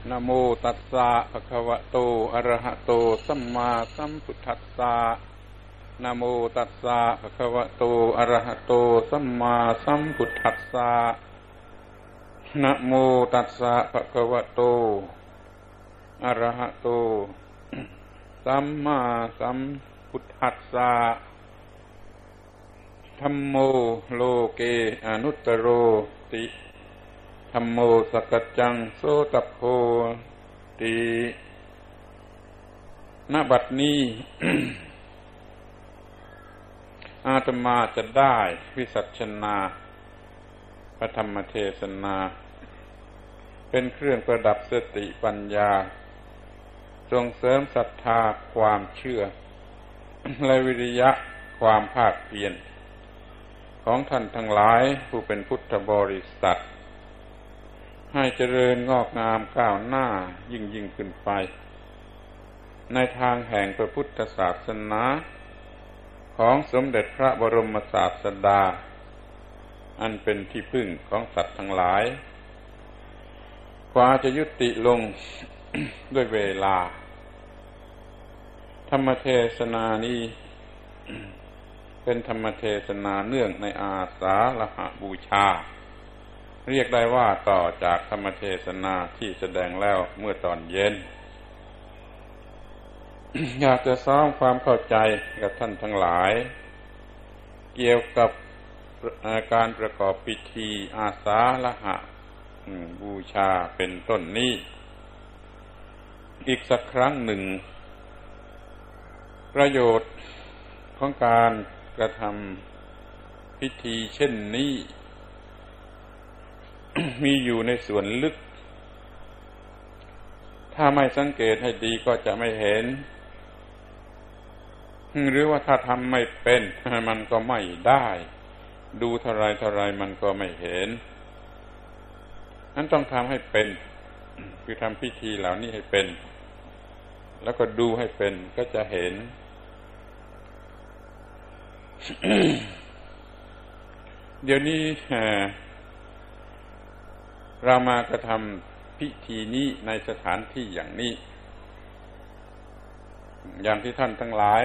นะโมตัสสะภะคะวะโตอะระหะโตสัมมาสัมพุทธัสสะนะโมตัสสะภะคะวะโตอะระหะโตสัมมาสัมพุทธัสสะนะโมตัสสะภะคะวะโตอะระหะโตสัมมาสัมพุทธัสสะธัมโมโลเกอนุตตโรติธัมโมสัจจังโสตโพติณบัดนี้ อาตมาจะได้วิสัชนาพระธรรมเทศนาเป็นเครื่องประดับสติปัญญาส่งเสริมศรัทธาความเชื่อ และวิริยะความภาคเพียรของท่านทั้งหลายผู้เป็นพุทธบริษัทให้เจริญงอกงามก้าวหน้ายิ่งขึ้นไปในทางแห่งพระพุทธศาสนาของสมเด็จพระบรมศาสดาอันเป็นที่พึ่งของสัตว์ทั้งหลายกว่าจะยุติลง ด้วยเวลาธรรมเทศนานี้ เป็นธรรมเทศนาเนื่องในอาสาฬหบูชาเรียกได้ว่าต่อจากธรรมเทศนาที่แสดงแล้วเมื่อตอนเย็น อยากจะซ้อมความเข้าใจกับท่านทั้งหลายเกี่ยวกับการประกอบพิธีอาสาฬหบูชาเป็นต้นนี้อีกสักครั้งหนึ่งประโยชน์ของการกระทำพิธีเช่นนี้ มีอยู่ในส่วนลึกถ้าไม่สังเกตให้ดีก็จะไม่เห็นหรือว่าถ้าทำไม่เป็นมันก็ไม่ได้ดูเท่าไรมันก็ไม่เห็นนั้นต้องทำให้เป็นคือทำพิธีเหล่านี้ให้เป็นแล้วก็ดูให้เป็นก็จะเห็น เดี๋ยวนี้เรามากระทำพิธีนี้ในสถานที่อย่างนี้อย่างที่ท่านทั้งหลาย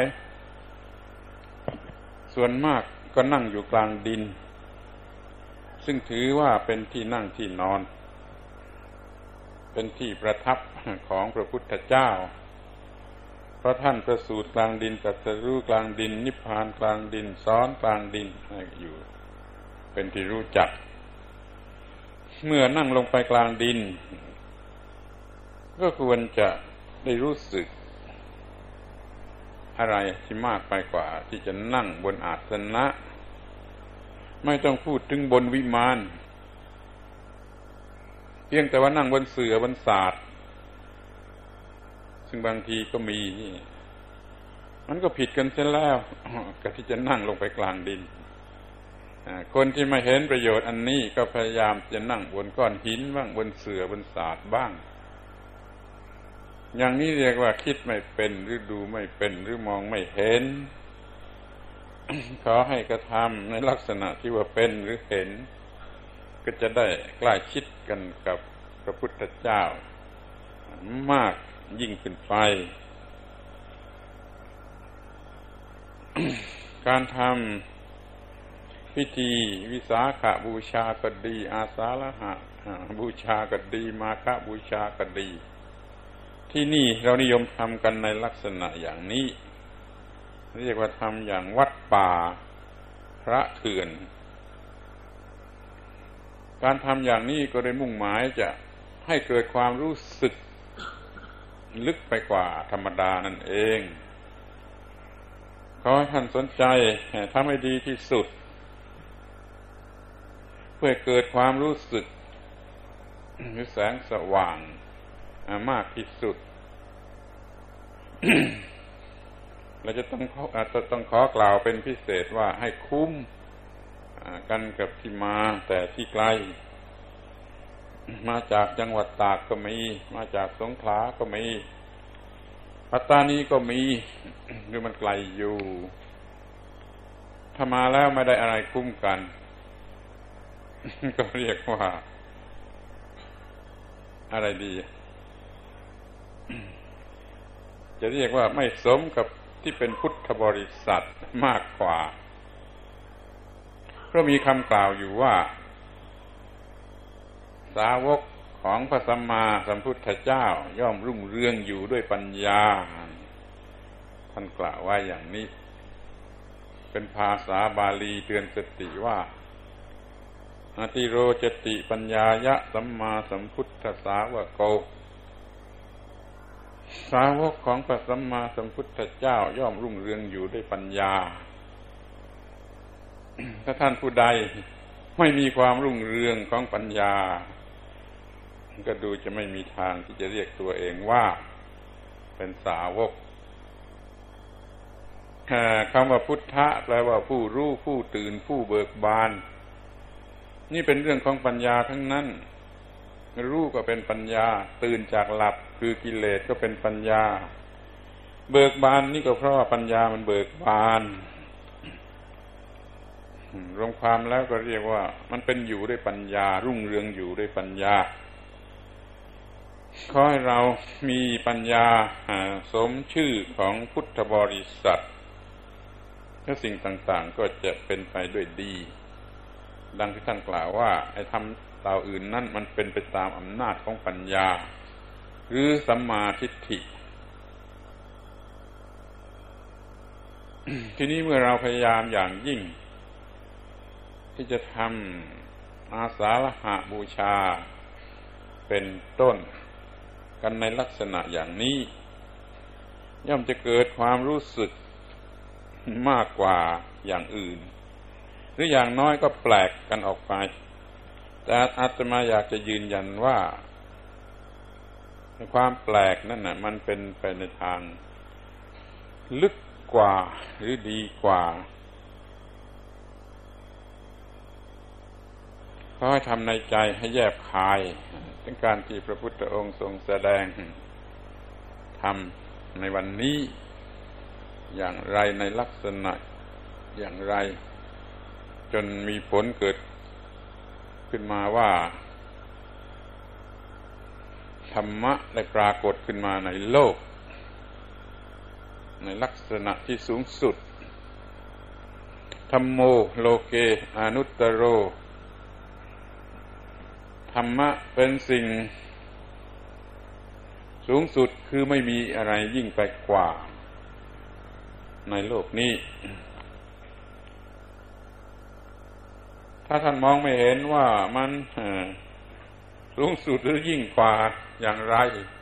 ส่วนมากก็นั่งอยู่กลางดินซึ่งถือว่าเป็นที่นั่งที่นอนเป็นที่ประทับของพระพุทธเจ้าเพราะท่านประสูติกลางดินตรัสรู้กลางดินนิพพานกลางดินสอนกลางดินอยู่เป็นที่รู้จักเมื่อนั่งลงไปกลางดินก็ควรจะได้รู้สึกอะไรที่มากไปกว่าที่จะนั่งบนอาสนะไม่ต้องพูดถึงบนวิมานเพียงแต่ว่านั่งบนเสื่อบนศาสตร์ซึ่งบางทีก็มีนี่มันก็ผิดกันเสียแล้วกับที่จะนั่งลงไปกลางดินคนที่ไม่เห็นประโยชน์อันนี้ก็พยายามจะนั่งบนก้อนหินบ้างบนเสื่อบนศาสตร์บ้างอย่างนี้เรียกว่าคิดไม่เป็นหรือดูไม่เป็นหรือมองไม่เห็น ขอให้กระทำในลักษณะที่ว่าเป็นหรือเห็นก็จะได้ใกล้ชิดกันกับพระพุทธเจ้ามากยิ่งขึ้นไป การทำพิธีวิสาขบูชาก็ดีอาสาฬหบูชาก็ดีมาฆบูชาก็ดีที่นี่เรานิยมทำกันในลักษณะอย่างนี้เรียกว่าทำอย่างวัดป่าพระเถื่อนการทำอย่างนี้ก็ได้มุ่งหมายจะให้เกิดความรู้สึกลึกไปกว่าธรรมดานั่นเองขอให้ท่านสนใจทำให้ดีที่สุดเพื่อเกิดความรู้สึกหรือแสงสว่างมากที่สุด เราจะต้องขอกล่าวเป็นพิเศษว่าให้คุ้มกันกับที่มาแต่ที่ไกลมาจากจังหวัดตากก็มีมาจากสงขลาก็มีปัตตานีก็มีหรือมันไกลอยู่ถ้ามาแล้วไม่ได้อะไรคุ้มกัน ก็เรียกว่าอะไรดีจะเรียกว่าไม่สมกับที่เป็นพุทธบริษัทมากกว่าเพราะมีคำกล่าวอยู่ว่าสาวกของพระสัมมาสัมพุทธเจ้าย่อมรุ่งเรืองอยู่ด้วยปัญญาท่านกล่าวไว้อย่างนี้เป็นภาษาบาลีเตือนสติว่าอติโรจติปัญญายะสัมมาสัมพุทธสาวกโกสาวกของพระสัมมาสัมพุทธเจ้าย่อมรุ่งเรืองอยู่ด้วยปัญญาถ้าท่านผู้ใดไม่มีความรุ่งเรืองของปัญญาก็ดูจะไม่มีทางที่จะเรียกตัวเองว่าเป็นสาวกคำว่าพุทธะแปลว่าผู้รู้ผู้ตื่นผู้เบิกบานนี่เป็นเรื่องของปัญญาทั้งนั้นรู้ก็เป็นปัญญาตื่นจากหลับคือกิเลสก็เป็นปัญญาเบิกบานนี่ก็เพราะว่าปัญญามันเบิกบานรวมความแล้วก็เรียกว่ามันเป็นอยู่ด้วยปัญญารุ่งเรืองอยู่ด้วยปัญญาขอให้เรามีปัญญาสมชื่อของพุทธบริษัทและสิ่งต่างๆก็จะเป็นไปด้วยดีดังที่ท่านกล่าวว่าไอ้ทำต่ออื่นนั่นมันเป็นไปตามอำนาจของปัญญาหรือสัมมาทิฏฐิ ทีนี้เมื่อเราพยายามอย่างยิ่งที่จะทำอาสาฬหบูชาเป็นต้นกันในลักษณะอย่างนี้ย่อมจะเกิดความรู้สึกมากกว่าอย่างอื่นหรืออย่างน้อยก็แปลกกันออกไปแต่อาตมาอยากจะยืนยันว่าความแปลกนั่นน่ะมันเป็นไปในทางลึกกว่าหรือดีกว่าขอให้ทำในใจให้แยบคายถึงการที่พระพุทธองค์ทรงแสดงธรรมในวันนี้อย่างไรในลักษณะอย่างไรจนมีผลเกิดขึ้นมาว่าธรรมะได้ปรากฏขึ้นมาในโลกในลักษณะที่สูงสุดธัมโมโลเกอนุตตโรธรรมะเป็นสิ่งสูงสุดคือไม่มีอะไรยิ่งไปกว่าในโลกนี้ถ้าท่านมองไม่เห็นว่ามันสูงสุดหรือยิ่งกว่าอย่างไร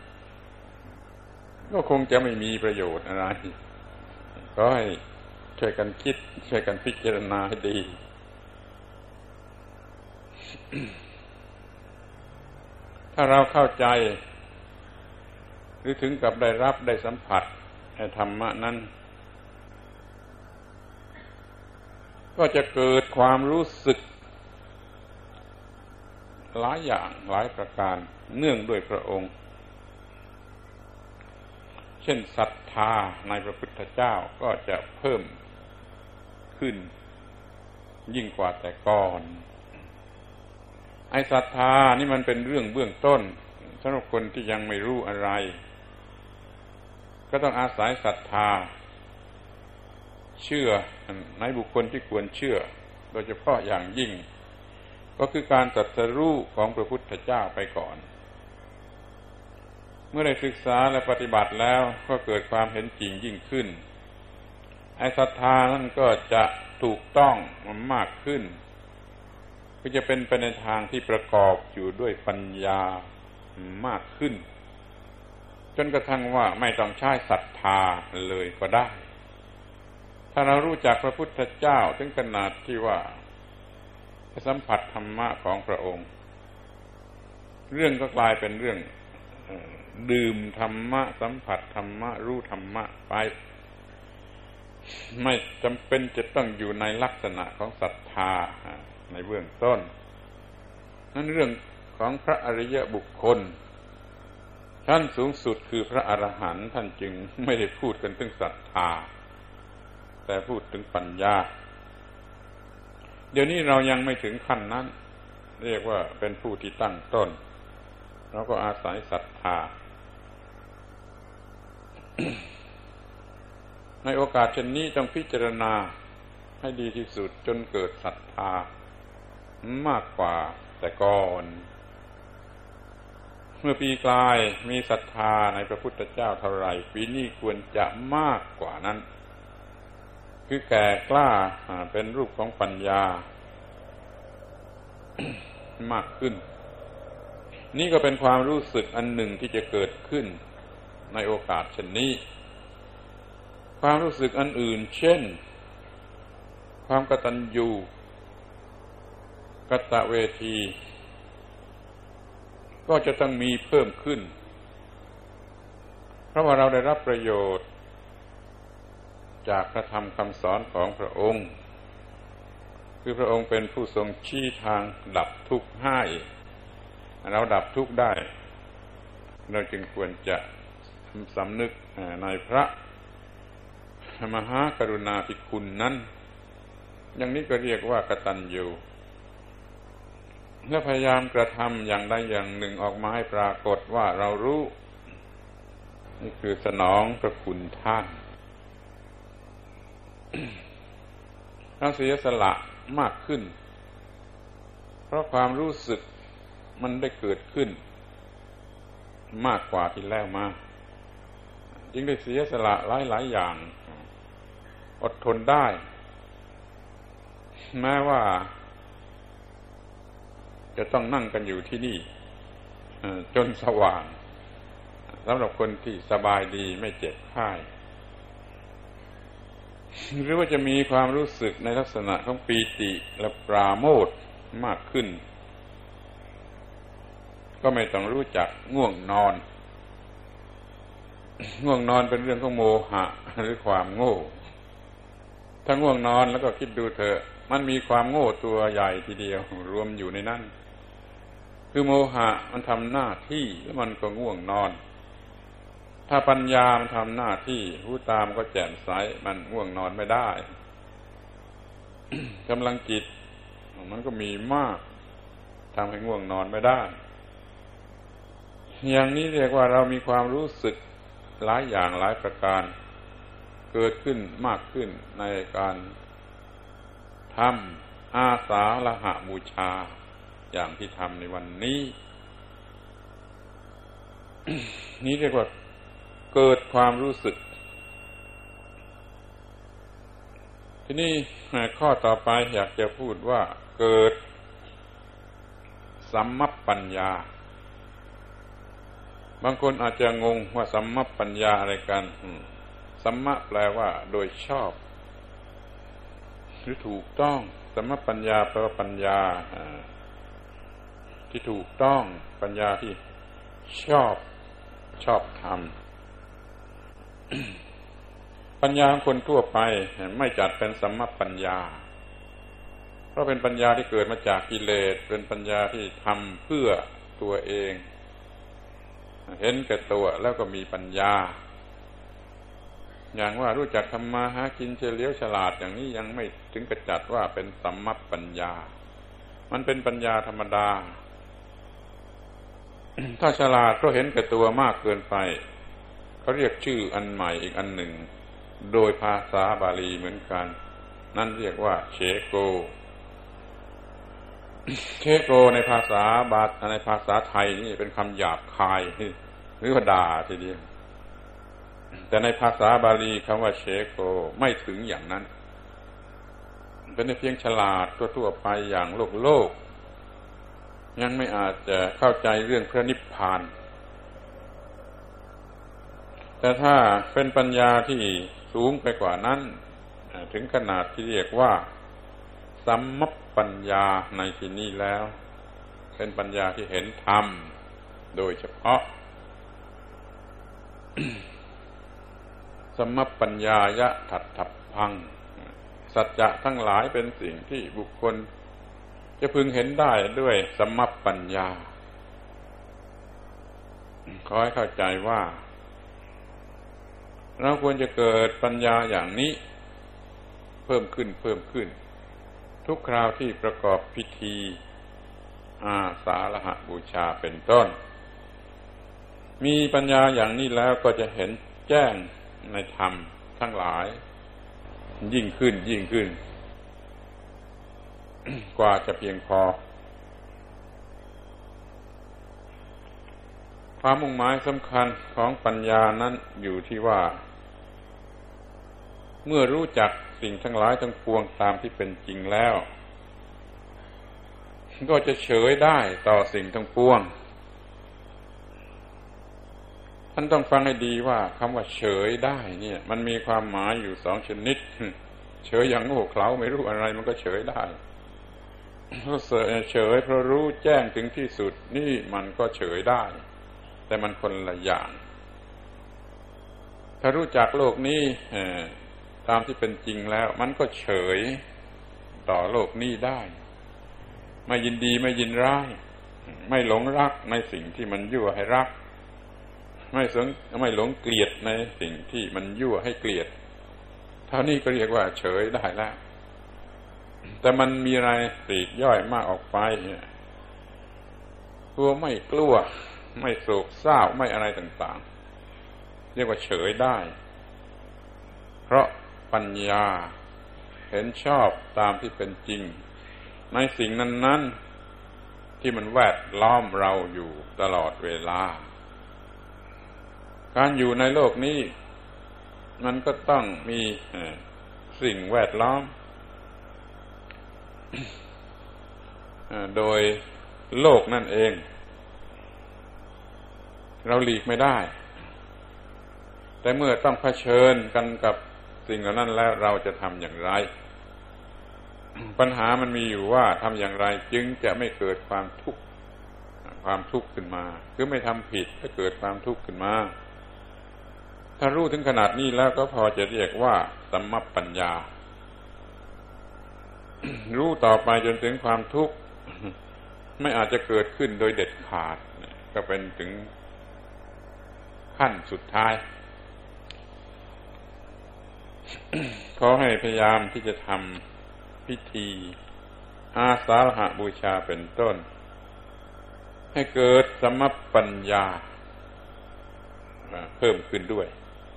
ก็คงจะไม่มีประโยชน์อะไรก็ให้ช่วยกันคิดช่วยกันพิจารณาให้ดีถ้าเราเข้าใจหรือถึงกับได้รับได้สัมผัสในธรรมะนั้นก็จะเกิดความรู้สึกหลายอย่างหลายประการเนื่องด้วยพระองค์เช่นศรัทธาในพระพุทธเจ้าก็จะเพิ่มขึ้นยิ่งกว่าแต่ก่อนไอ้ศรัทธานี่มันเป็นเรื่องเบื้องต้นสำหรับคนที่ยังไม่รู้อะไรก็ต้องอาศัยศรัทธาเชื่อในบุคคลที่ควรเชื่อโดยเฉพาะอย่างยิ่งก็คือการตรัสรู้ของพระพุทธเจ้าไปก่อนเมื่อได้ศึกษาและปฏิบัติแล้วก็เกิดความเห็นจริงยิ่งขึ้นไอ้ศรัทธานั้นก็จะถูกต้องมากขึ้นก็จะเป็นไปในทางที่ประกอบอยู่ด้วยปัญญามากขึ้นจนกระทั่งว่าไม่ต้องใช้ศรัทธาเลยก็ได้ถ้าเรารู้จักพระพุทธเจ้าถึงขนาดที่ว่าสัมผัสธรรมะของพระองค์เรื่องก็กลายเป็นเรื่องดื่มธรรมะสัมผัสธรรมะรู้ธรรมะไปไม่จำเป็นจะต้องอยู่ในลักษณะของศรัทธาในเบื้องต้นนั้นเรื่องของพระอริยบุคคลชั้นสูงสุดคือพระอรหันต์ท่านจึงไม่ได้พูดกันถึงศรัทธาแต่พูดถึงปัญญาเดี๋ยวนี้เรายังไม่ถึงขั้นนั้นเรียกว่าเป็นผู้ที่ตั้งต้นเราก็อาศัยศรัทธาในโอกาสเช่นนี้ต้องพิจารณาให้ดีที่สุดจนเกิดศรัทธามากกว่าแต่ก่อนเมื่อปีกลายมีศรัทธาในพระพุทธเจ้าเท่าไหร่ปีนี้ควรจะมากกว่านั้นคือแก่กล้าเป็นรูปของปัญญามากขึ้นนี่ก็เป็นความรู้สึกอันหนึ่งที่จะเกิดขึ้นในโอกาสเช่นนี้ความรู้สึกอันอื่นเช่นความกตัญญูกตเวทีก็จะต้องมีเพิ่มขึ้นเพราะว่าเราได้รับประโยชน์จากพระธรรมคำสอนของพระองค์คือพระองค์เป็นผู้ทรงชี้ทางดับทุกข์ให้เราดับทุกข์ได้เราจึงควรจะสำนึกในพระมหากรุณาธิคุณนั้นอย่างนี้ก็เรียกว่ากตัญญูและพยายามกระทำอย่างใดอย่างหนึ่งออกมาให้ปรากฏว่าเรารู้นี่คือสนองพระคุณท่านเราเสียสละมากขึ้นเพราะความรู้สึกมันได้เกิดขึ้นมากกว่าที่แล้วมาจึงได้เสียสละหลายอย่างอดทนได้แม้ว่าจะต้องนั่งกันอยู่ที่นี่จนสว่างสำหรับคนที่สบายดีไม่เจ็บไข้หรือว่าจะมีความรู้สึกในลักษณะของปีติและปราโมทย์มากขึ้นก็ไม่ต้องรู้จักง่วงนอนง่วงนอนเป็นเรื่องของโมหะหรือความโง่ถ้าง่วงนอนแล้วก็คิดดูเถอะมันมีความโง่ตัวใหญ่ทีเดียวรวมอยู่ในนั้นคือโมหะมันทำหน้าที่แล้วมันก็ง่วงนอนถ้าปัญญามันทำหน้าที่หูตามก็แจ่มใสมันง่วงนอนไม่ได้กำลังจิตมันก็มีมากทำให้ง่วงนอนไม่ได้อย่างนี้เรียกว่าเรามีความรู้สึกหลายอย่างหลายประการเกิดขึ้นมากขึ้นในการทำอาสาฬหบูชาอย่างที่ทำในวันนี้ นี้เรียกว่าเกิดความรู้สึกทีนี้ข้อต่อไปอยากจะพูดว่าเกิดสัมมัปปัญญาบางคนอาจจะงงว่าสัมมัปปัญญาอะไรกันสัมมะแปลว่าโดยชอบหรือถูกต้องสัมมัปปัญญาแปลว่าปัญญาที่ถูกต้องปัญญาที่ชอบธรรม ปัญญาของคนทั่วไปไม่จัดเป็นสัมมัปปัญญาเพราะเป็นปัญญาที่เกิดมาจากกิเลสเป็นปัญญาที่ทำเพื่อตัวเองเห็นแก่ตัวแล้วก็มีปัญญาอย่างว่ารู้จักทำมาหากินเฉลียวฉลาดอย่างนี้ยังไม่ถึงกระจัดว่าเป็นสัมมัปปัญญามันเป็นปัญญาธรรมดา ถ้าฉลาดเพราะเห็นแก่ตัวมากเกินไปเขาเรียกชื่ออันใหม่อีกอันหนึ่งโดยภาษาบาลีเหมือนกันนั่นเรียกว่าเชโกเชโกในภาษาไทยนี่เป็นคำหยาบคายหรือว่าด่าทีเดียวแต่ในภาษาบาลีคำว่าเชโกไม่ถึงอย่างนั้นเป็นเพียงฉลาดทั่วๆไปอย่างโลกยังไม่อาจจะเข้าใจเรื่องพระนิพพานแต่ถ้าเป็นปัญญาที่สูงไปกว่านั้นถึงขนาดที่เรียกว่าสัมมัปปัญญาในที่นี้แล้วเป็นปัญญาที่เห็นธรรมโดยเฉพาะ สัมมัปปัญญายะถัตถัพพังสัจจะทั้งหลายเป็นสิ่งที่บุคคลจะพึงเห็นได้ด้วยสัมมัปปัญญาขอให้เข้าใจว่าเราควรจะเกิดปัญญาอย่างนี้เพิ่มขึ้นทุกคราวที่ประกอบพิธีอาสาฬหบูชาเป็นต้นมีปัญญาอย่างนี้แล้วก็จะเห็นแจ้งในธรรมทั้งหลายยิ่งขึ้นกว่าจะเพียงพอความมุ่งหมายสำคัญของปัญญานั้นอยู่ที่ว่าเมื่อรู้จักสิ่งทั้งหลายทั้งปวงตามที่เป็นจริงแล้วก็จะเฉยได้ต่อสิ่งทั้งปวงท่านต้องฟังให้ดีว่าคำว่าเฉยได้เนี่ยมันมีความหมายอยู่สองชนิดเฉยอย่างโง่เขลาไม่รู้อะไรมันก็เฉยได้เฉยเพราะรู้แจ้งถึงที่สุดนี่มันก็เฉยได้แต่มันคนละอย่างถ้ารู้จักโลกนี้ตามที่เป็นจริงแล้วมันก็เฉยต่อโลกนี้ได้ไม่ยินดีไม่ยินร้ายไม่หลงรักในสิ่งที่มันยั่วให้รักไม่หลงเกลียดในสิ่งที่มันยั่วให้เกลียดเท่านี้ก็เรียกว่าเฉยได้แล้วแต่มันมีอะไรปลีกย่อยมากออกไปตัวไม่กลัวไม่โศกเศร้าไม่อะไรต่างๆเรียกว่าเฉยได้เพราะปัญญาเห็นชอบตามที่เป็นจริงในสิ่งนั้นๆที่มันแวดล้อมเราอยู่ตลอดเวลาการอยู่ในโลกนี้มันก็ต้องมีสิ่งแวดล้อมโดยโลกนั่นเองเราหลีกไม่ได้แต่เมื่อต้องเผชิญกันกับสิ่งเหล่านั้นแล้วเราจะทำอย่างไรปัญหามันมีอยู่ว่าทำอย่างไรจึงจะไม่เกิดความทุกข์ขึ้นมาคือไม่ทำผิดถ้าเกิดความทุกข์ขึ้นมาถ้ารู้ถึงขนาดนี้แล้วก็พอจะเรียกว่าสัมมัปปัญญา รู้ต่อไปจนถึงความทุกข์ไม่อาจจะเกิดขึ้นโดยเด็ดขาดก็เป็นถึงขั้นสุดท้าย ขอให้พยายามที่จะทำพิธีอาสาฬหบูชาเป็นต้นให้เกิดสัมมัปปัญญาเพิ่มขึ้นด้วย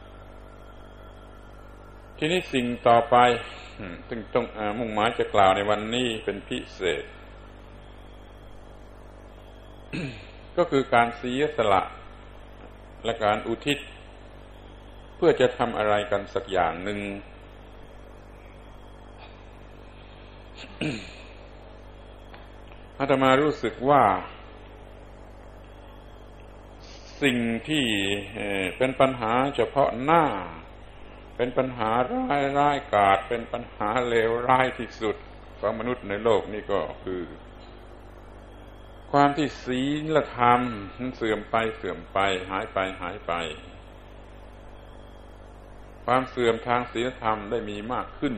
ทีนี้สิ่งต่อไปซึ่งต้องมุ่งหมายจะกล่าวในวันนี้เป็นพิเศษ ก็คือการเสียสละและการอุทิศเพื่อจะทำอะไรกันสักอย่างหนึ่ง อาตมารู้สึกว่าสิ่งที่เป็นปัญหาเฉพาะหน้าเป็นปัญหาร้ายกาจเป็นปัญหาเลวร้ายที่สุดของมนุษย์ในโลกนี้ก็คือความที่ศีลธรรมมันเสื่อมไปหายไปความเสื่อมทางศีลธรรมได้มีมากขึ้น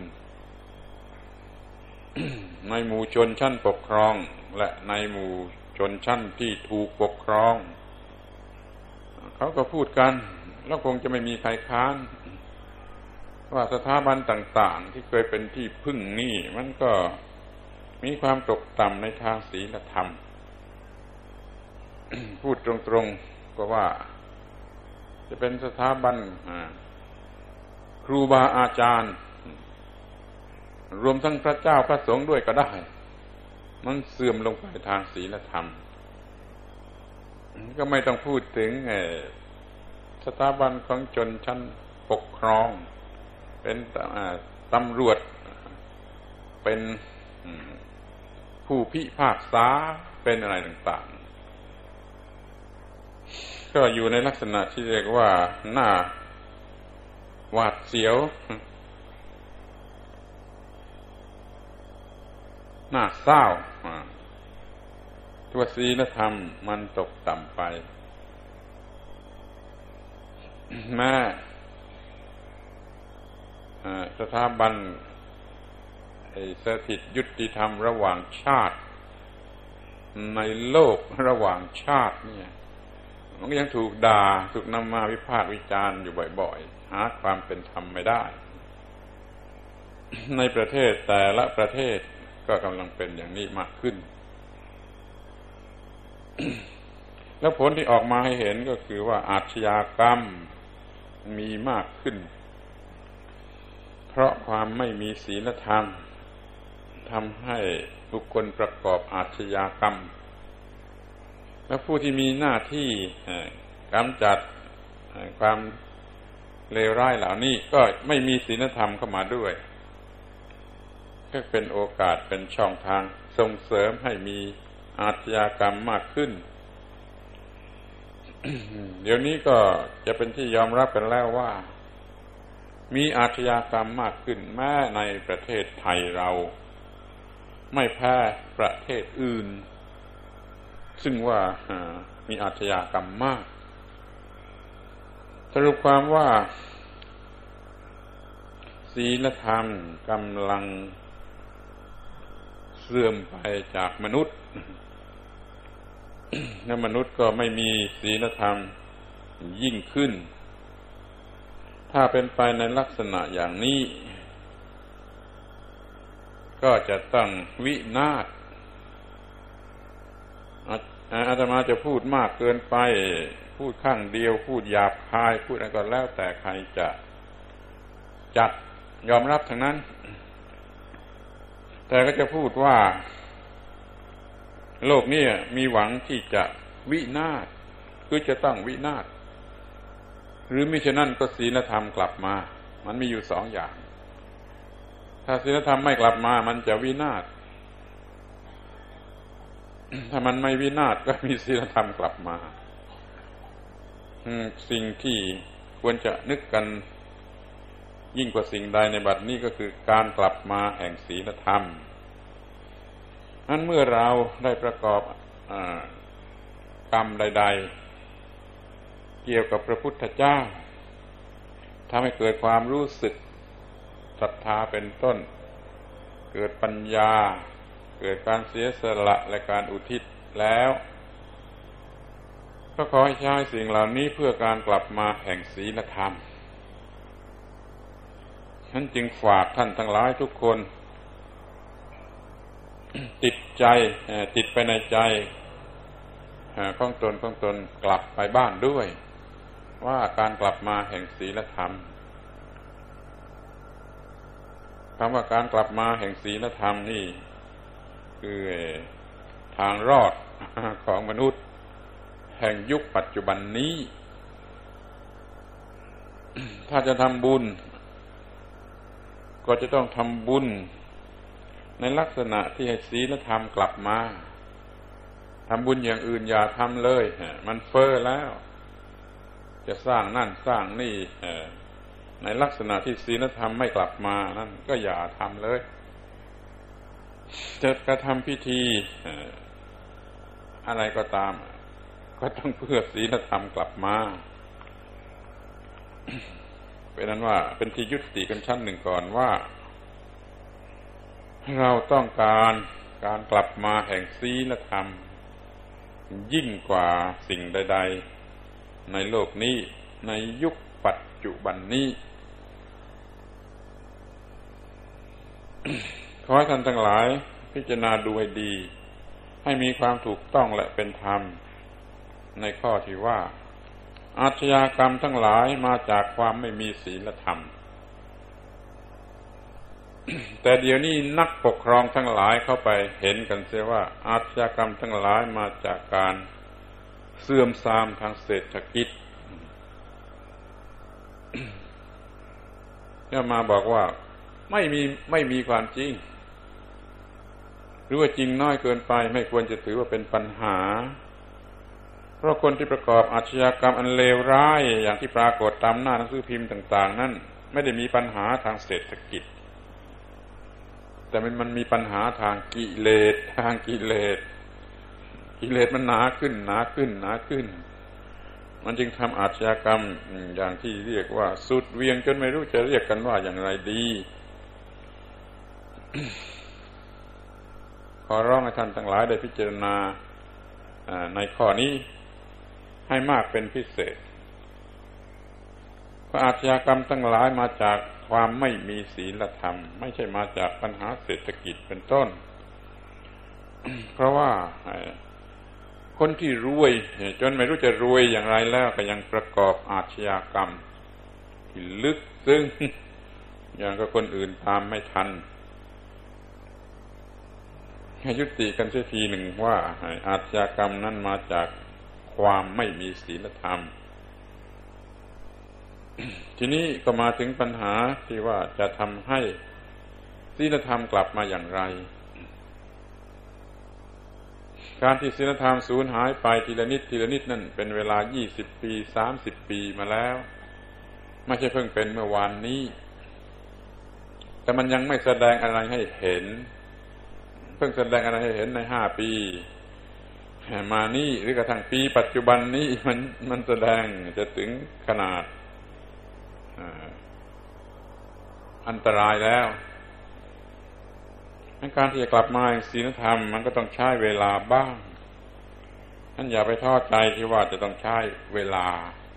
ในหมู่ชนชั้นปกครองและในหมู่ชนชั้นที่ถูกปกครองเขาก็พูดกันแล้วคงจะไม่มีใครค้านว่าสถาบันต่างๆที่เคยเป็นที่พึ่งนี่มันก็มีความตกต่ำในทางศีลธรรม พูดตรงๆก็ว่าจะเป็นสถาบันครูบาอาจารย์รวมทั้งพระเจ้าพระสงฆ์ด้วยก็ได้มันเสื่อมลงไปทางศีลธรรมก็ไม่ต้องพูดถึงสถาบันของชนชั้นปกครองเป็นตำรวจเป็นผู้พิพากษาเป็นอะไรต่างๆก็อยู่ในลักษณะที่เรียกว่าหน้าหวาดเสียวหน้าเศร้าตัวศีลธรรมมันตกต่ำไปแม้สถาบันสถิตยุติธรรมระหว่างชาติในโลกระหว่างชาติเนี่ยมันก็ยังถูกด่าถูกนำมาวิพากษ์วิจารณ์อยู่บ่อยๆหาความเป็นธรรมไม่ได้ ในประเทศแต่ละประเทศก็กำลังเป็นอย่างนี้มากขึ้น แล้วผลที่ออกมาให้เห็นก็คือว่าอาชญากรรมมีมากขึ้นเพราะความไม่มีศีลธรรมทำให้บุคคลประกอบอาชญากรรมและผู้ที่มีหน้าที่กำจัดความเลวร้ายเหล่านี้ก็ไม่มีศีลธรรมเข้ามาด้วยก็เป็นโอกาสเป็นช่องทางส่งเสริมให้มีอาชญากรรมมากขึ้น เดี๋ยวนี้ก็จะเป็นที่ยอมรับกันแล้วว่ามีอาชญากรรมมากขึ้นแม้ในประเทศไทยเราไม่แพ้ประเทศอื่นซึ่งว่ามีอาชญากรรมมากสรุปความว่าศีลธรรมกำลังเสื่อมไปจากมนุษย์และมนุษย์ก็ไม่มีศีลธรรมยิ่งขึ้นถ้าเป็นไปในลักษณะอย่างนี้ก็จะต้องวินาศอาตมาจะพูดมากเกินไปพูดข้างเดียวพูดหยาบคายพูดอะไรก็แล้วแต่ใครจะจัดยอมรับทั้งนั้นแต่ก็จะพูดว่าโลกนี้มีหวังที่จะวินาศคือจะต้องวินาศหรือมิฉะนั้นก็ศีลธรรมกลับมามันมีอยู่สองอย่างถ้าศีลธรรมไม่กลับมามันจะวินาศถ้ามันไม่วินาศก็มีศีลธรรมกลับมาสิ่งที่ควรจะนึกกันยิ่งกว่าสิ่งใดในบัดนี้ก็คือการกลับมาแห่งศีลธรรมนั้นเมื่อเราได้ประกอบกรรมใดๆเกี่ยวกับพระพุทธเจ้าทำให้เกิดความรู้สึกศรัทธาเป็นต้นเกิดปัญญาเกิดการเสียสละและการอุทิศแล้วก็ขอให้ใช้สิ่งเหล่านี้เพื่อการกลับมาแห่งศีลธรรมฉันจึงฝากท่านทั้งหลายทุกคนติดไปในใจของตนกลับไปบ้านด้วยว่าการกลับมาแห่งศีลธรรมคำว่าการกลับมาแห่งศีลธรรมนี่คือทางรอดของมนุษย์แห่งยุคปัจจุบันนี้ถ้าจะทำบุญก็จะต้องทำบุญในลักษณะที่ให้ศีลธรรมกลับมาทำบุญอย่างอื่นอย่าทำเลยมันเฟ้อแล้วจะสร้างนั่นสร้างนี่ในลักษณะที่ศีลธรรมไม่กลับมานั่นก็อย่าทำเลยจะกระทำพิธีอะไรก็ตามก็ต้องเพื่อศีลธรรมกลับมาเป็นนั้นว่าเป็นที่ยุติกันชั้นหนึ่งก่อนว่าเราต้องการกลับมาแห่งศีลธรรมยิ่งกว่าสิ่งใดๆในโลกนี้ในยุคปัจจุบันนี้ ขอให้ท่านทั้งหลายพิจารณาดูให้ดีให้มีความถูกต้องและเป็นธรรมในข้อที่ว่าอาชญากรรมทั้งหลายมาจากความไม่มีศีลธรรม แต่เดี๋ยวนี้นักปกครองทั้งหลายเข้าไปเห็นกันเสียว่าอาชญากรรมทั้งหลายมาจากการเสื่อมทรามทางเศรษฐกิจจะมาบอกว่าไม่มีความจริงหรือว่าจริงน้อยเกินไปไม่ควรจะถือว่าเป็นปัญหาเพราะคนที่ประกอบอาชญากรรมอันเลวร้ายอย่างที่ปรากฏตามหน้าหนังสือพิมพ์ต่างๆนั้นไม่ได้มีปัญหาทางเศรษฐกิจแต่มันมีปัญหาทางกิเลสมันหนาขึ้นมันจึงทำอาชญากรรมอย่างที่เรียกว่าสุดเวียงจนไม่รู้จะเรียกกันว่าอย่างไรดี ขอร้องให้ท่านทั้งหลายได้พิจารณาในข้อนี้ให้มากเป็นพิเศษเพราะอาชญากรรมทั้งหลายมาจากความไม่มีศีลธรรมไม่ใช่มาจากปัญหาเศรษฐกิจเป็นต้น เพราะว่าคนที่รวยจนไม่รู้จะรวยอย่างไรแล้วก็ยังประกอบอาชญากรรมที่ลึกซึ้งอย่างกับคนอื่นตามไม่ทันให้ยุติกันเสียทีหนึ่งว่าอาชญากรรมนั้นมาจากความไม่มีศีลธรรมทีนี้ก็มาถึงปัญหาที่ว่าจะทำให้ศีลธรรมกลับมาอย่างไรการที่ศีลธรรมสูญหายไปทีละนิดทีละนิดนั่นเป็นเวลา20 ปี30 ปีมาแล้วไม่ใช่เพิ่งเป็นเมื่อวานนี้แต่มันยังไม่แสดงอะไรให้เห็นเพิ่งแสดงอะไรให้เห็นใน5 ปีมานี่หรือกระทั่งปีปัจจุบันนี้มันแสดงจะถึงขนาดอันตรายแล้วการที่จะกลับมาศีลธรรมมันก็ต้องใช้เวลาบ้างท่านอย่าไปท้อใจที่ว่าจะต้องใช้เวลา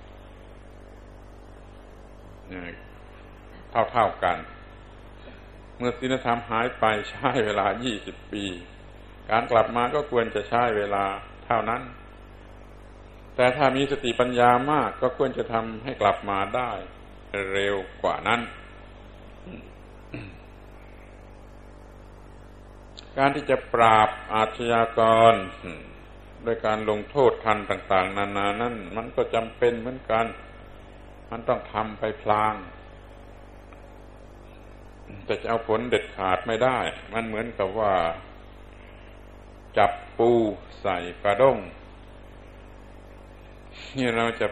เท่ากันเมื่อศีลธรรมหายไปใช้เวลา20 ปีการกลับมาก็ควรจะใช้เวลาเท่านั้นแต่ถ้ามีสติปัญญามากก็ควรจะทำให้กลับมาได้เร็วกว่านั้นการที่จะปราบอาชญากรโดยการลงโทษทันต่างๆนานานั่นมันก็จำเป็นเหมือนกันมันต้องทำไปพลางแต่จะเอาผลเด็ดขาดไม่ได้มันเหมือนกับว่าจับปูใส่กระด้งนี่เราจะ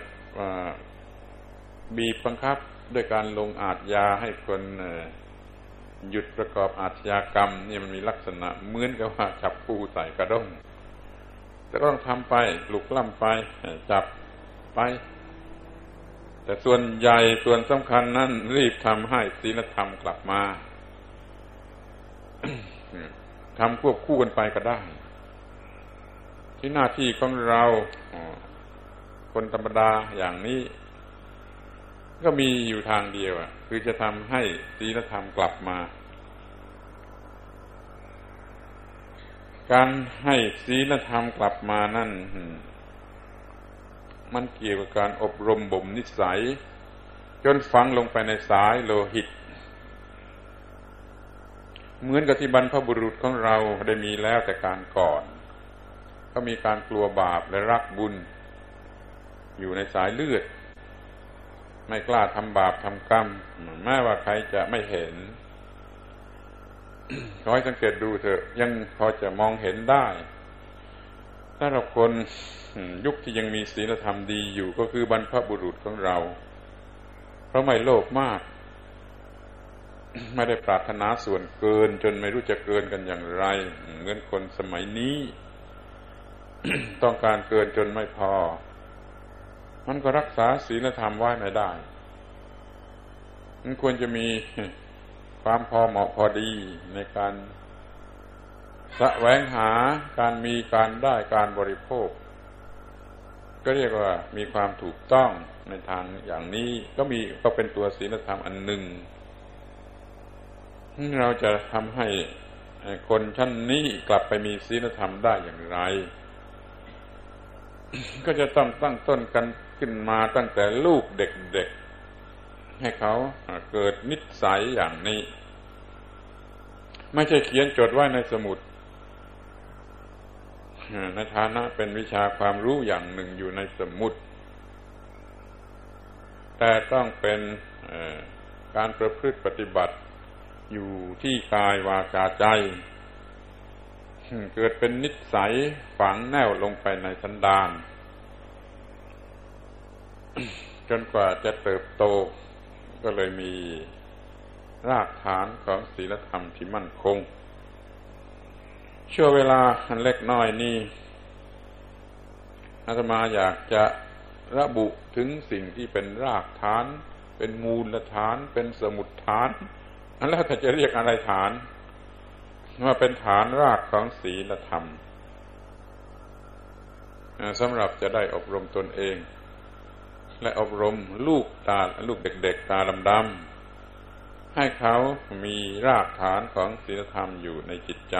บีบบังคับด้วยการลงอาชญาให้คนหยุดประกอบอาชญากรรมนี่มันมีลักษณะเหมือนกับว่าจับปูใส่กระด้งแต่ก็ต้องทำไปปลุกล่ำไปจับไปแต่ส่วนใหญ่ส่วนสำคัญนั้นรีบทำให้ศีลธรรมกลับมา ทำควบคู่กันไปก็ได้ที่หน้าที่ของเราคนธรรมดาอย่างนี้ก็มีอยู่ทางเดียวคือจะทำให้ศีลธรรมกลับมาการให้ศีลธรรมกลับมานั่นมันเกี่ยวกับการอบรมบ่มนิสัยจนฝังลงไปในสายโลหิตเหมือนกับที่บรรพบุรุษของเราได้มีแล้วแต่การก่อนก็มีการกลัวบาปและรักบุญอยู่ในสายเลือดไม่กล้าทำบาปทำกรรมแม้ว่าใครจะไม่เห็น ขอให้สังเกตดูเถอะยังพอจะมองเห็นได้ถ้าเราคนยุคที่ยังมีศีลธรรมดีอยู่ก็คือบรรพบุรุษของเราเพราะไม่โลภมาก ไม่ได้ปรารถนาส่วนเกินจนไม่รู้จะเกินกันอย่างไรเหมือนคนสมัยนี้ ต้องการเกินจนไม่พอมันก็รักษาศีลธรรมไว้ไม่ได้มันควรจะมีความพอเหมาะพอดีในการแสวงหาการมีการได้การบริโภคก็เรียกว่ามีความถูกต้องในทางอย่างนี้ก็เป็นตัวศีลธรรมอันหนึ่งเราจะทำให้คนชั้นนี้กลับไปมีศีลธรรมได้อย่างไรก็จะต้องตั้งต้นกันขึ้นมาตั้งแต่ลูกเด็กๆให้เขาเกิดนิสัยอย่างนี้ไม่ใช่เขียนจดไว้ในสมุดในฐานะเป็นวิชาความรู้อย่างหนึ่งอยู่ในสมุดแต่ต้องเป็นการประพฤติปฏิบัติอยู่ที่กายวาจาใจเกิดเป็นนิสัยฝังแน่วลงไปในสันดานจนกว่าจะเติบโตก็เลยมีรากฐานของศีลธรรมที่มั่นคงช่วงเวลาอันเล็กน้อยนี้อาตมาอยากจะระบุถึงสิ่งที่เป็นรากฐานเป็นมูลฐานเป็นสมุดฐานแล้วถ้าจะเรียกอะไรฐานว่าเป็นฐานรากของศีลธรรมสำหรับจะได้อบรมตนเองและอบรมลูกเด็กๆตาดำๆให้เขามีรากฐานของศีลธรรมอยู่ในจิตใจ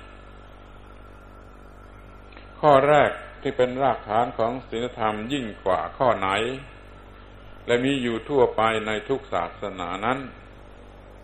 ข้อแรกที่เป็นรากฐานของศีลธรรมยิ่งกว่าข้อไหนและมีอยู่ทั่วไปในทุกศาสนานั้น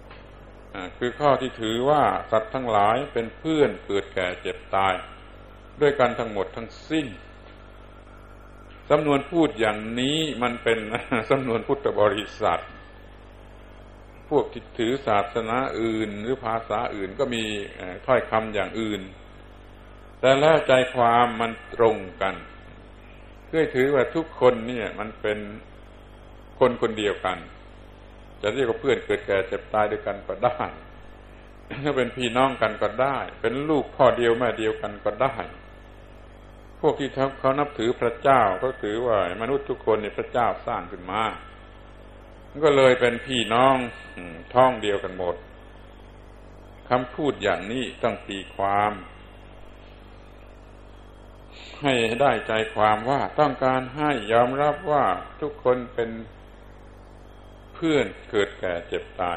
คือข้อที่ถือว่าสัตว์ทั้งหลายเป็นเพื่อนเกิดแก่เจ็บตายด้วยกันทั้งหมดทั้งสิ้นสำนวนพูดอย่างนี้มันเป็น สำนวนพุทธบริษัทพวกที่ถือศาสนาอื่นหรือภาษาอื่นก็มีถ้อยคำอย่างอื่นแต่แล้วใจความมันตรงกันคือถือว่าทุกคนเนี่ยมันเป็นคนคนเดียวกันจะเรียกว่าเพื่อนเกิดแก่เจ็บตายด้วยกันก็ได้ถ้าเป็นพี่น้องกันก็ได้เป็นลูกพ่อเดียวแม่เดียวกันก็ได้พวกที่เขานับถือพระเจ้าก็ถือว่ามนุษย์ทุกคนเนี่ยพระเจ้าสร้างขึ้นมาก็เลยเป็นพี่น้องท้องเดียวกันหมดคำพูดอย่างนี้ต้องตีความให้ได้ใจความว่าต้องการให้ยอมรับว่าทุกคนเป็นเพื่อนเกิดแก่เจ็บตาย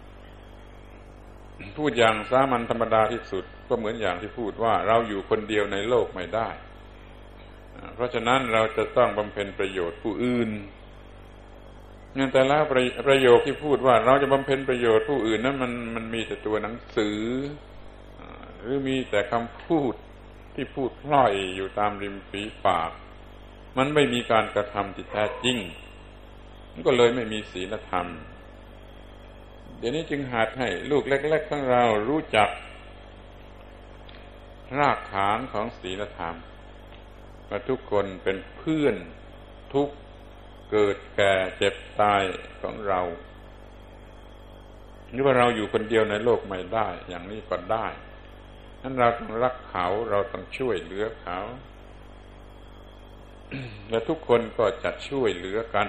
พูดอย่างสามัญธรรมดาที่สุดก็เหมือนอย่างที่พูดว่าเราอยู่คนเดียวในโลกไม่ได้เพราะฉะนั้นเราจะต้องบำเพ็ญประโยชน์ผู้อื่นงั้นแต่ละประโยคที่พูดว่าเราจะบำเพ็ญประโยชน์ผู้อื่นนั้นมันมีแต่ตัวหนังสือหรือมีแต่คำพูดที่พูดพล่อยอยู่ตามริมฝีปากมันไม่มีการกระทำที่แท้จริงมันก็เลยไม่มีศีลธรรมเดี๋ยวนี้จึงหัดให้ลูกเล็กๆของเรารู้จักรากฐานของศีลธรรมว่าทุกคนเป็นเพื่อนทุกเกิดแก่เจ็บตายของเราหรือว่าเราอยู่คนเดียวในโลกไม่ได้อย่างนี้ก็ได้นั้นเราต้องรักเขาเราต้องช่วยเหลือเขา และทุกคนก็จะช่วยเหลือกัน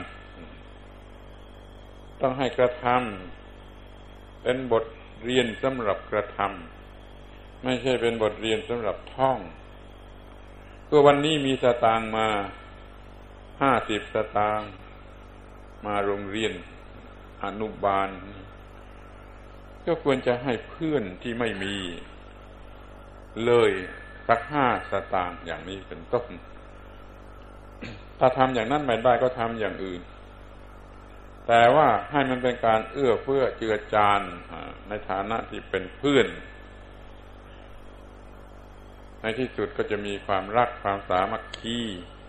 ต้องให้กระทำเป็นบทเรียนสำหรับกระทำไม่ใช่เป็นบทเรียนสำหรับท่องก็วันนี้มีสตางค์มา50 สตางค์มาโรงเรียนอนุบาลก็ควรจะให้เพื่อนที่ไม่มีเลยสัก5 สตางค์อย่างนี้เป็นต้นถ้าทำอย่างนั้นไม่ได้ก็ทำอย่างอื่นแต่ว่าให้มันเป็นการเอื้อเฟื้อเจือจานในฐานะที่เป็นเพื่อนในที่สุดก็จะมีความรักความสามัคคี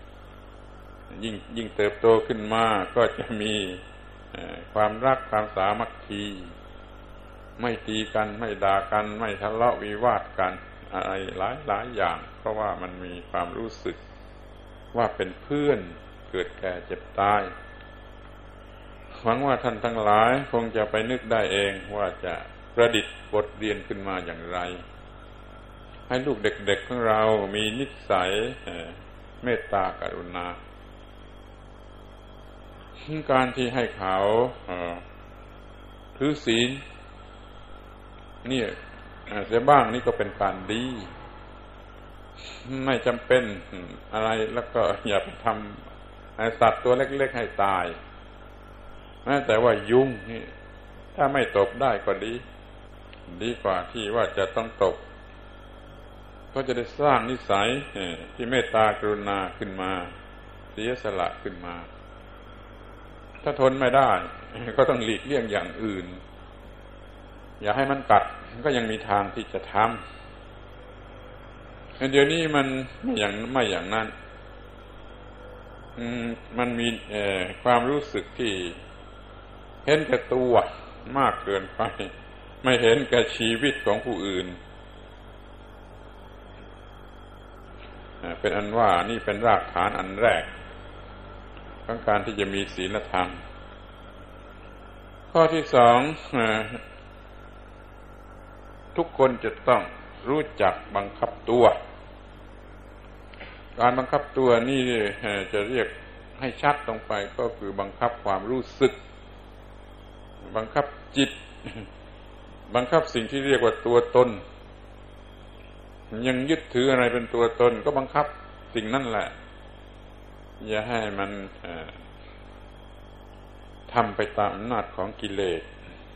ยิ่งเติบโตขึ้นมาก็จะมีความรักความสามัคคีไม่ตีกันไม่ด่ากันไม่ทะเลาะวิวาทกันอะไรหลายอย่างเพราะว่ามันมีความรู้สึกว่าเป็นเพื่อนเกิดแก่เจ็บตายหวังว่าท่านทั้งหลายคงจะไปนึกได้เองว่าจะประดิษฐ์บทเรียนขึ้นมาอย่างไรให้ลูกเด็กๆของเรามีนิสัยเมตตากรุณาการที่ให้เขาถือศีลนี่เสียบ้างนี่ก็เป็นการดีไม่จำเป็นอะไรแล้วก็อย่าไปทำสัตว์ตัวเล็กๆให้ตายแม้แต่ว่ายุงนี่ถ้าไม่ตบได้ก็ดีกว่าที่ว่าจะต้องตบก็จะได้สร้างนิสัยที่เมตตากรุณาขึ้นมาเสียสละขึ้นมาถ้าทนไม่ได้ก็ต้องหลีกเลี่ยงอย่างอื่นอย่าให้มันกัดก็ยังมีทางที่จะทำเดี๋ยวนี้มันไม่อย่างนั้นมันมีความรู้สึกที่เห็นแก่ตัวมากเกินไปไม่เห็นแก่ชีวิตของผู้อื่นเป็นอันว่านี่เป็นรากฐานอันแรกของการที่จะมีศีลธรรมข้อที่2ทุกคนจะต้องรู้จักบังคับตัวการบังคับตัวนี่จะเรียกให้ชัดตรงไปก็คือบังคับความรู้สึกบังคับจิตบังคับสิ่งที่เรียกว่าตัวตนยังยึดถืออะไรเป็นตัวตนก็บังคับสิ่งนั่นแหละอย่าให้มันทำไปตามอำนาจของกิเลส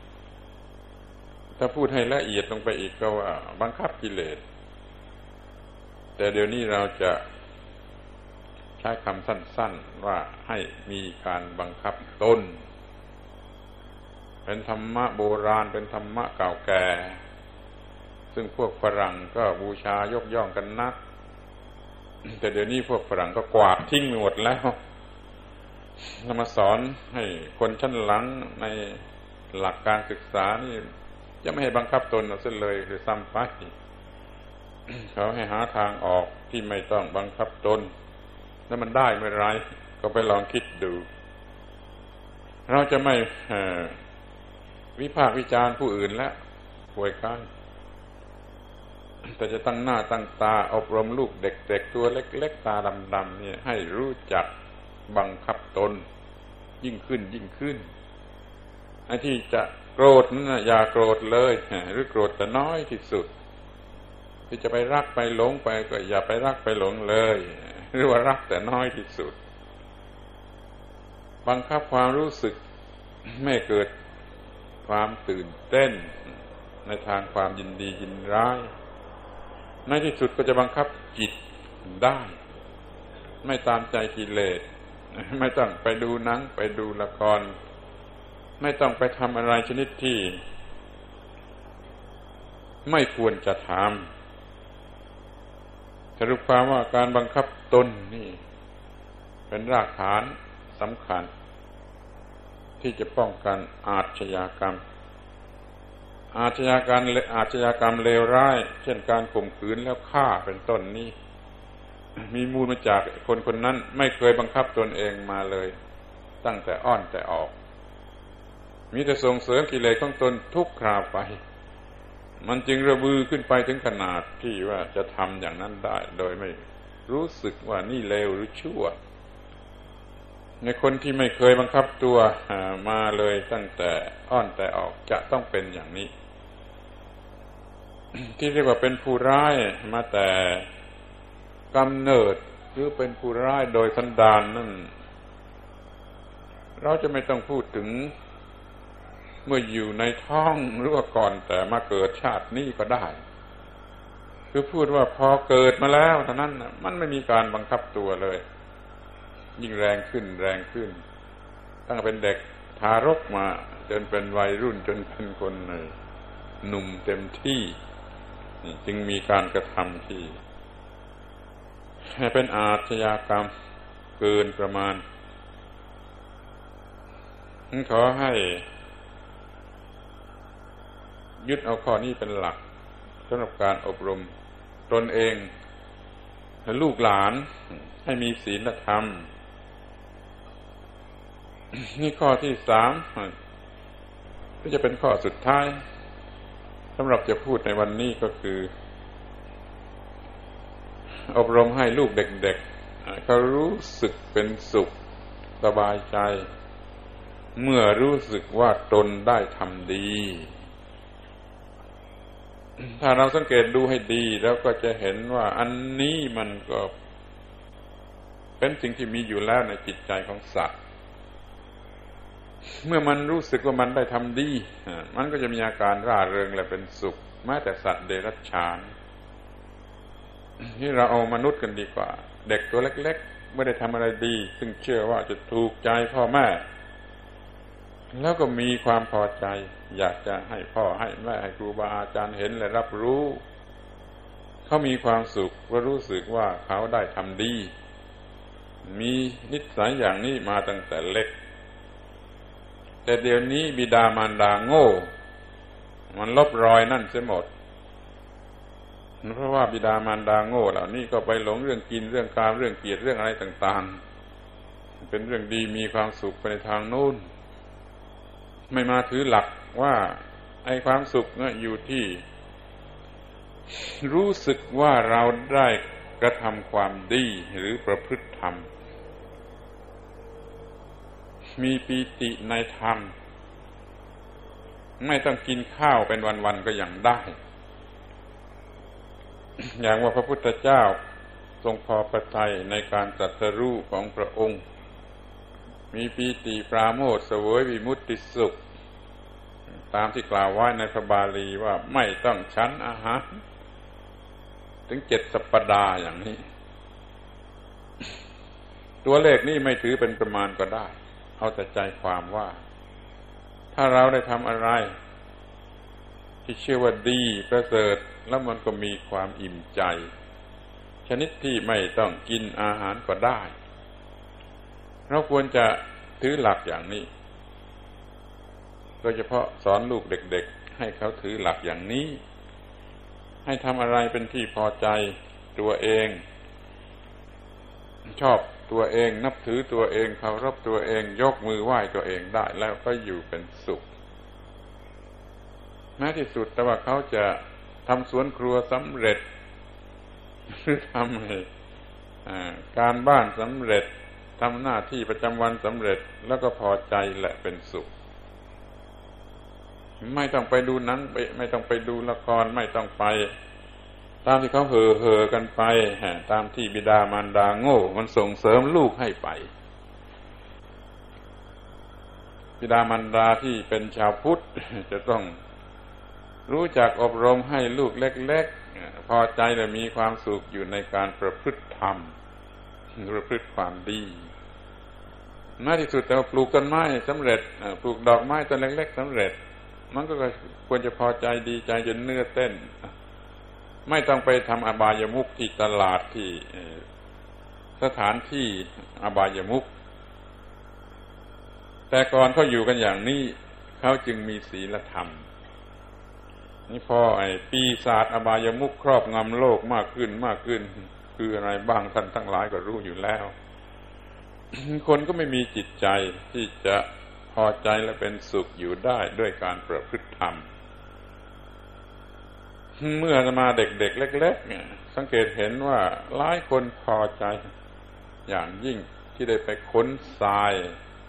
ถ้าพูดให้ละเอียดลงไปอีกก็ว่าบังคับกิเลสแต่เดี๋ยวนี้เราจะใช้คำสั้นๆว่าให้มีการบังคับตนเป็นธรรมะโบราณเป็นธรรมะเก่าแก่ซึ่งพวกฝรั่งก็บูชายกย่องกันนักแต่เดี๋ยวนี้พวกฝรั่งก็กวาดทิ้งหมดแล้วนำมาสอนให้คนชั้นหลังในหลักการศึกษานี่จะไม่ให้บังคับตนเอาซะเลยหรือซ้ำไปเขาให้หาทางออกที่ไม่ต้องบังคับตนแล้วมันได้เมื่อไรก็ไปลองคิดดูเราจะไม่วิพากษ์วิจารณ์ผู้อื่นแล้วป่วยกันแต่จะตั้งหน้าตั้งตาอบรมลูกเด็กๆตัวเล็กๆตาดำๆนี่ให้รู้จักบังคับตนยิ่งขึ้นไอ้ที่จะโกรธนั่นอย่าโกรธเลยหรือโกรธแต่น้อยที่สุดที่จะไปรักไปหลงไปก็อย่าไปรักไปหลงเลยหรือว่ารักแต่น้อยที่สุดบังคับความรู้สึกไม่เกิดความตื่นเต้นในทางความยินดียินร้ายในที่สุดก็จะบังคับจิตได้ไม่ตามใจกิเลสไม่ต้องไปดูหนังไปดูละครไม่ต้องไปทำอะไรชนิดที่ไม่ควรจะทำสรุปความว่าการบังคับตนนี่เป็นรากฐานสำคัญที่จะป้องกันอาชญากรรมเลวร้ายเช่นการข่มขืนแล้วฆ่าเป็นต้นนี้มีมูลมาจากคนคนนั้นไม่เคยบังคับตนเองมาเลยตั้งแต่อ้อนแต่ออกมีแต่ส่งเสริมกิเลสของตนทุกคราวไปมันจึงระบือขึ้นไปถึงขนาดที่ว่าจะทำอย่างนั้นได้โดยไม่รู้สึกว่านี่เลวหรือชั่วในคนที่ไม่เคยบังคับตัวมาเลยตั้งแต่อ้อนแต่ออกจะต้องเป็นอย่างนี้ที่เรียกว่าเป็นผู้ร้ายมาแต่กำเนิดหรือเป็นผู้ร้ายโดยสันดานนั่นเราจะไม่ต้องพูดถึงเมื่ออยู่ในท้องหรือว่าก่อนแต่มาเกิดชาตินี้ก็ได้คือพูดว่าพอเกิดมาแล้วเท่านั้นมันไม่มีการบังคับตัวเลยยิ่งแรงขึ้นตั้งแต่เป็นเด็กทารกมาจนเป็นวัยรุ่นจนเป็นคนหนุ่มเต็มที่จึงมีการกระทำที่เป็นอาชญากรรมเกินประมาณขอให้ยึดเอาข้อนี้เป็นหลักสำหรับการอบรมตนเองและลูกหลานให้มีศีลธรรมนี่ข้อที่3ก็จะเป็นข้อสุดท้ายสำหรับจะพูดในวันนี้ก็คืออบรมให้ลูกเด็กๆเขารู้สึกเป็นสุขสบายใจเมื่อรู้สึกว่าตนได้ทำดีถ้าเราสังเกตดูให้ดีแล้วก็จะเห็นว่าอันนี้มันก็เป็นสิ่งที่มีอยู่แล้วในจิตใจของสัตว์เมื่อมันรู้สึกว่ามันได้ทำดีมันก็จะมีอาการร่าเริงและเป็นสุขแม้แต่สัตว์เดรัจฉานที่เราเอามนุษย์กันดีกว่าเด็กตัวเล็กๆไม่ได้ทำอะไรดีซึ่งเชื่อว่าจะถูกใจพ่อแม่แล้วก็มีความพอใจอยากจะให้พ่อให้แม่ให้ครูบาอาจารย์เห็นและรับรู้เขามีความสุขว่ารู้สึกว่าเขาได้ทำดีมีนิสัยอย่างนี้มาตั้งแต่เล็กแต่เดี๋ยวนี้บิดามารดาโง่มันลบรอยนั่นเสียหมดเพราะว่าบิดามารดาโง่เหล่านี้ก็ไปหลงเรื่องกินเรื่องกามเรื่องเกียรติเรื่องอะไรต่างๆเป็นเรื่องดีมีความสุขไปในทางโน้นไม่มาถือหลักว่าไอ้ความสุขเนี่ยอยู่ที่รู้สึกว่าเราได้กระทำความดีหรือประพฤติธรรมมีปีติในธรรมไม่ต้องกินข้าวเป็นวันๆก็ยังได้อย่างว่าพระพุทธเจ้าทรงพอพระทัยในการตรัสรู้ของพระองค์มีปีติปราโมทย์เสวยวิมุตติสุขตามที่กล่าวไว้ในพระบาลีว่าไม่ต้องฉันอาหารถึง7 สัปดาห์อย่างนี้ตัวเลขนี้ไม่ถือเป็นประมาณก็ได้เอาแต่ใจความว่าถ้าเราได้ทำอะไรที่เชื่อว่าดีประเสริฐแล้วมันก็มีความอิ่มใจชนิดที่ไม่ต้องกินอาหารก็ได้เราควรจะถือหลักอย่างนี้โดยเฉพาะสอนลูกเด็กๆให้เขาถือหลักอย่างนี้ให้ทำอะไรเป็นที่พอใจตัวเองชอบตัวเองนับถือตัวเองเคารพตัวเองยกมือไหว้ตัวเองได้แล้วก็อยู่เป็นสุขแม้ที่สุดแต่ว่าเขาจะทำสวนครัวสำเร็จหรือทำการบ้านสำเร็จทำหน้าที่ประจำวันสำเร็จแล้วก็พอใจและเป็นสุขไม่ต้องไปดูหนังไม่ต้องไปดูละครไม่ต้องไปตามที่เขาเห่อกันไปตามที่บิดามารดาโง่มันส่งเสริมลูกให้ไปบิดามารดาที่เป็นชาวพุทธจะต้องรู้จักอบรมให้ลูกเล็กๆพอใจและมีความสุขอยู่ในการประพฤติธรรมประพฤติความดีแม้ที่สุดแต่ว่าปลูกต้นไม้สำเร็จปลูกดอกไม้ต้นเล็กๆสำเร็จมันก็ควรจะพอใจดีใจจนเนื้อเต้นไม่ต้องไปทำอบายมุขที่ตลาดที่สถานที่อบายมุขแต่ก่อนเขาอยู่กันอย่างนี้เขาจึงมีศีลธรรมนี่พอปีศาจอบายมุขครอบงำโลกมากขึ้นคืออะไรบ้างท่านทั้งหลายก็รู้อยู่แล้วคนก็ไม่มีจิตใจที่จะพอใจและเป็นสุขอยู่ได้ด้วยการประพฤติธรรมเมื่อมาเด็กๆเล็กๆเนี่ยสังเกตเห็นว่าหลายคนพอใจอย่างยิ่งที่ได้ไปค้นทราย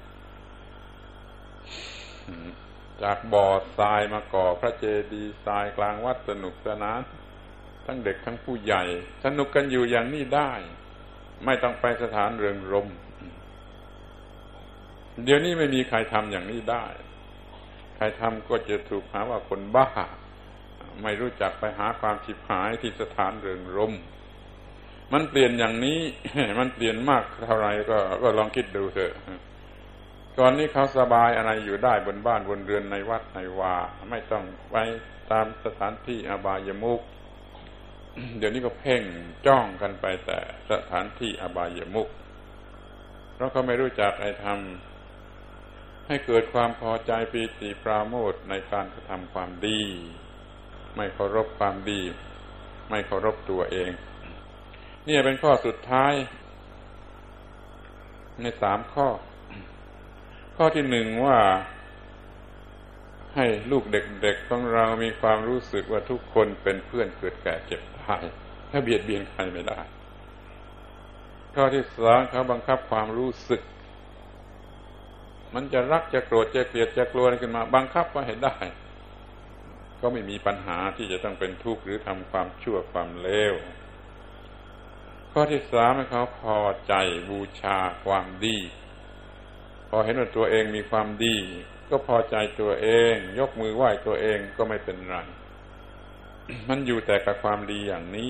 จากบ่อทรายมาก่อพระเจดีย์ทรายกลางวัดสนุกสนานทั้งเด็กทั้งผู้ใหญ่สนุกกันอยู่อย่างนี้ได้ไม่ต้องไปสถานเริงรมย์เดี๋ยวนี้ไม่มีใครทำอย่างนี้ได้ใครทำก็จะถูกหาว่าคนบ้าไม่รู้จักไปหาความฉิบหายที่สถานเริงรมย์มันเปลี่ยนอย่างนี้ มันเปลี่ยนมากเท่าไรก็ลองคิดดูเถอะก่อนนี้เขาสบายอะไรอยู่ได้บนบ้านบนเรือนในวัดในวาไม่ต้องไปตามสถานที่อบายมุข เดี๋ยวนี้ก็เพ่งจ้องกันไปแต่สถานที่อบายมุขเพราะเขาไม่รู้จักทำให้เกิดความพอใจปีติปราโมทย์ในการกระทำความดีไม่เคารพความดีไม่เคารพตัวเองนี่เป็นข้อสุดท้ายใน3 ข้อข้อที่1ว่าให้ลูกเด็กๆของเรามีความรู้สึกว่าทุกคนเป็นเพื่อนเกิดแก่เจ็บตายถ้าเบียดเบียนใครไม่ได้ข้อที่2เขาบังคับความรู้สึกมันจะรักจะโกรธจะเกลียดจะกลัวขึ้นมาบังคับไว้ให้ได้ก็ไม่มีปัญหาที่จะต้องเป็นทุกข์หรือทำความชั่วความเลวข้อที่3ให้เขาพอใจบูชาความดีพอเห็นว่าตัวเองมีความดีก็พอใจตัวเองยกมือไหว้ตัวเองก็ไม่เป็นไร มันอยู่แต่กับความดีอย่างนี้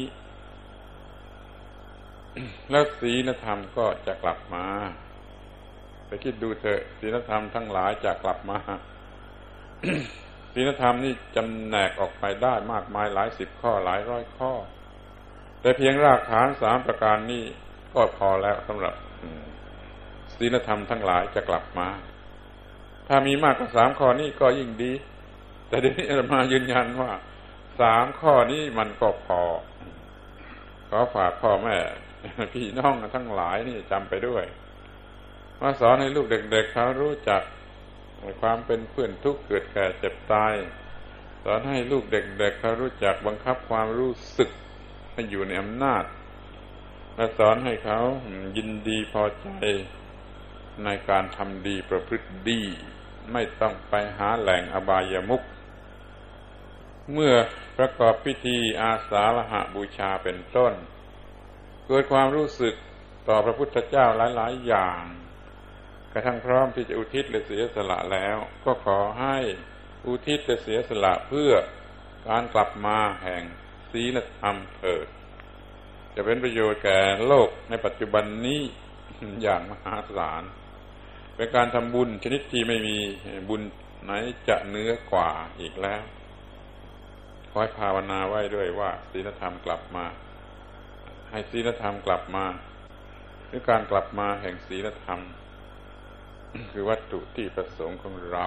แล้วศีลธรรมก็จะกลับมาไปคิดดูเถอะศีลธรรมทั้งหลายจะกลับมา ศีลธรรมนี่จำแนกออกไปได้มากมายหลาย10 ข้อหลายร้อยข้อแต่เพียงรากฐาน3 ประการนี้ก็พอแล้วสำหรับศีลธรรมทั้งหลายจะกลับมาถ้ามีมากกว่า3 ข้อนี้ก็ยิ่งดีแต่เดี๋ยวนี้อาตมายืนยันว่า3 ข้อนี้มันก็พอขอฝากพ่อแม่พี่น้องทั้งหลายนี่จำไปด้วยว่าสอนให้ลูกเด็กๆเขารู้จักความเป็นเพื่อนทุกข์เกิดแก่เจ็บตายสอนให้ลูกเด็กๆเขารู้จักบังคับความรู้สึกให้อยู่ในอำนาจและสอนให้เขายินดีพอใจในการทำดีประพฤติดีไม่ต้องไปหาแหล่งอบายมุขเมื่อประกอบพิธีอาสาฬหบูชาเป็นต้นเกิดความรู้สึกต่อพระพุทธเจ้าหลายๆอย่างกระทั่งพร้อมที่จะอุทิศและเสียสละแล้วก็ขอให้อุทิศและเสียสละเพื่อการกลับมาแห่งศีลธรรมเถิดจะเป็นประโยชน์แก่โลกในปัจจุบันนี้อย่างมหาศาลเป็นการทำบุญชนิดที่ไม่มีบุญไหนจะเหนือกว่าอีกแล้วขอให้ภาวนาไว้ด้วยว่าศีลธรรมกลับมาให้ศีลธรรมกลับมาหรือการกลับมาแห่งศีลธรรมคือวัตถุที่ประสงค์ของเรา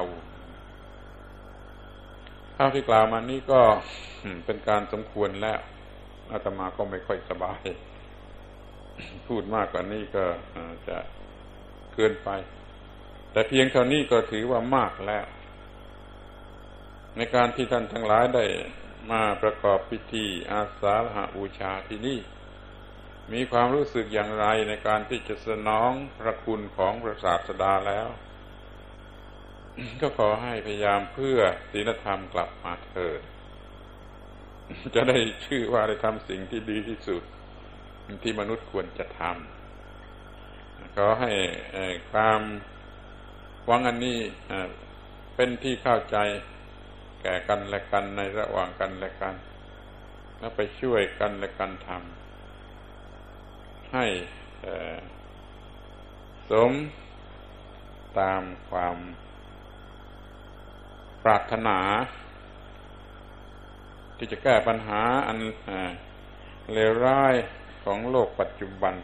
ข้าวที่กล่าวมานี้ก็เป็นการสมควรแล้วอาตมาก็ไม่ค่อยสบายพูดมากกว่านี้ก็จะเกินไปแต่เพียงเท่านี้ก็ถือว่ามากแล้วในการที่ท่านทั้งหลายได้มาประกอบพิธีอาสาฬหบูชาที่นี่มีความรู้สึกอย่างไรในการที่จะสนองพระคุณของพระศาสดาแล้วก็ขอให้พยายามเพื่อศีลธรรมกลับมาเถิดจะได้ชื่อว่าได้ทำสิ่งที่ดีที่สุดที่มนุษย์ควรจะทำขอให้ความหวังอันนี้เป็นที่เข้าใจแก่กันและกันในระหว่างกันและกันแล้วไปช่วยกันและกันทำให้สมตามความปรารถนาที่จะแก้ปัญหาอันเลวร้ายของโลกปัจจุบัน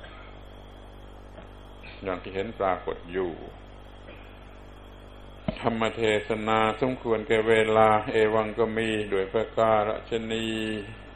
อย่างที่เห็นปรากฏอยู่ธรรมเทศนาสมควรแก่เวลาเอวังก็มีด้วยประการฉะนี้